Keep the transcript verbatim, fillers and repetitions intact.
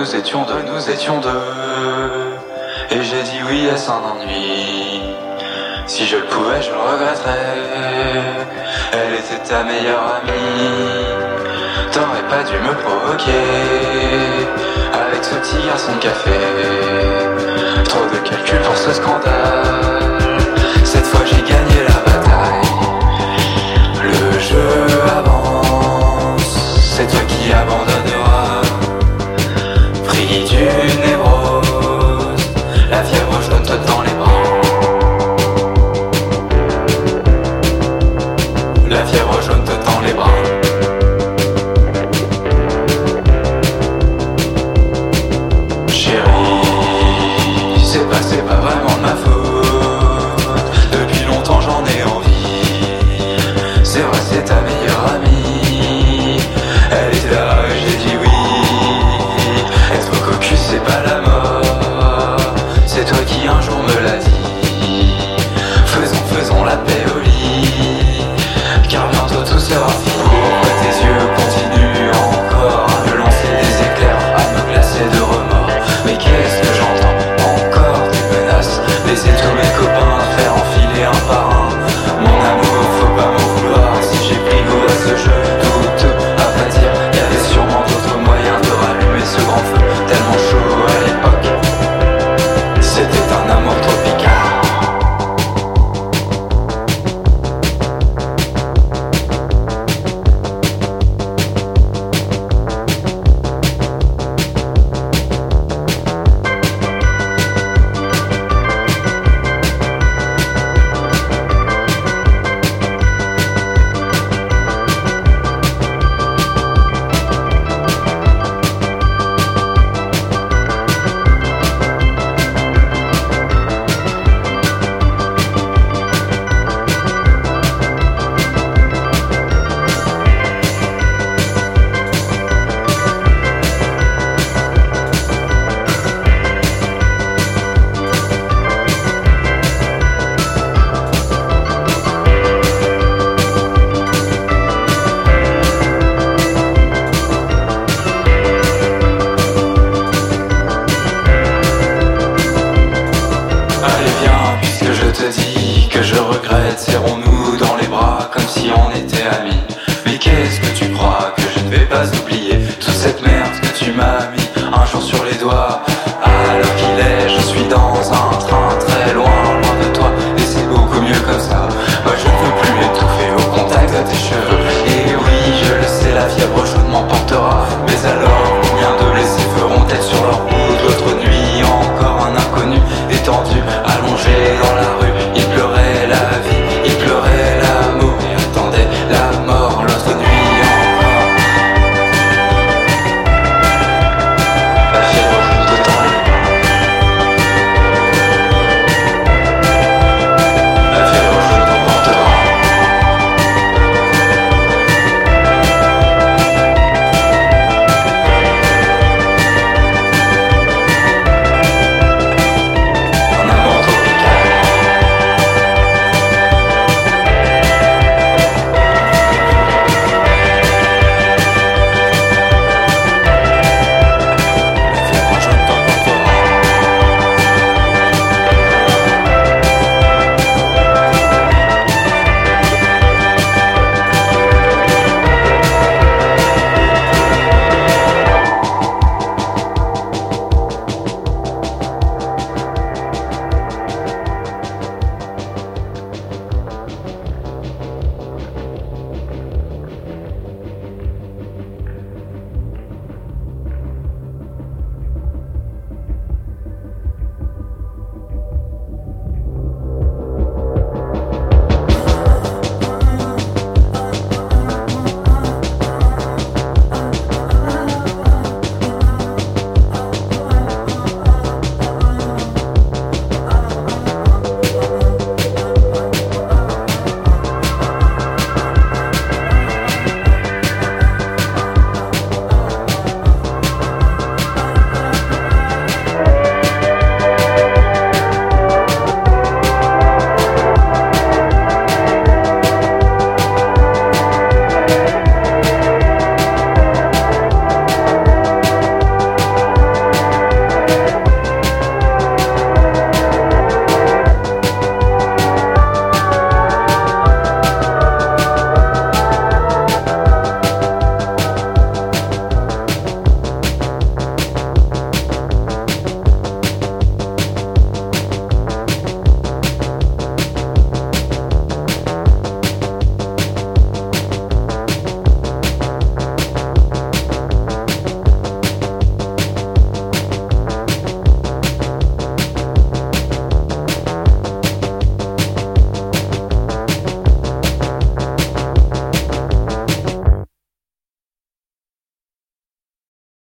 nous étions deux, nous étions deux. Et j'ai dit oui à son ennui. Si je le pouvais, je le regretterais. Elle était ta meilleure amie. T'aurais pas dû me provoquer avec ce petit garçon de café. Trop de calculs pour ce scandale. Cette fois j'ai gagné la bataille. Le jeu avance. C'est toi qui abandonneras. Pris d'une névrose, la fièvre jaune te tend les bras. La fièvre jaune te tend les bras. Chérie, c'est pas, c'est pas vraiment de ma faute.